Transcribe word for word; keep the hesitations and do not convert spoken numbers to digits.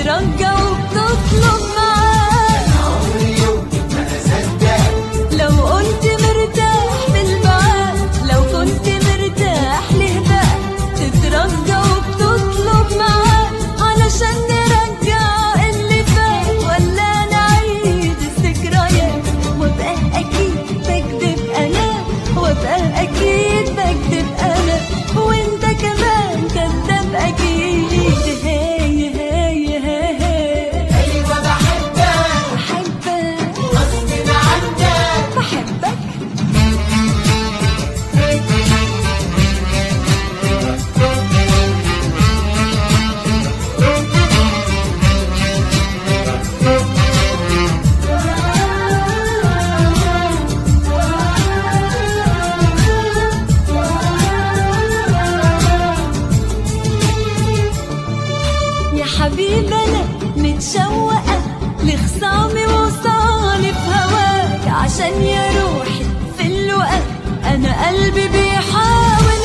تترجى وبتطلب معاه. أنا عمري يوم ما أصدق لو كنت مرتاح في البعاد، لو كنت مرتاح ليه بقى تترجى وبتطلب معاه؟ علشان نرجع اللي فات ولا نعيد الذكريات؟ وابقى اكيد بكدب انا، وابقى اكيد بكدب انا، وانت كمان كداب اكيد. هاي هاي هاي هاي أيوة بحبك بحبك غصب عنك. بحبك. يا حبيبي انا متشوقة لخصامي وصالي في هواك، عشان يا روحي في اللقا انا قلبي بيحاول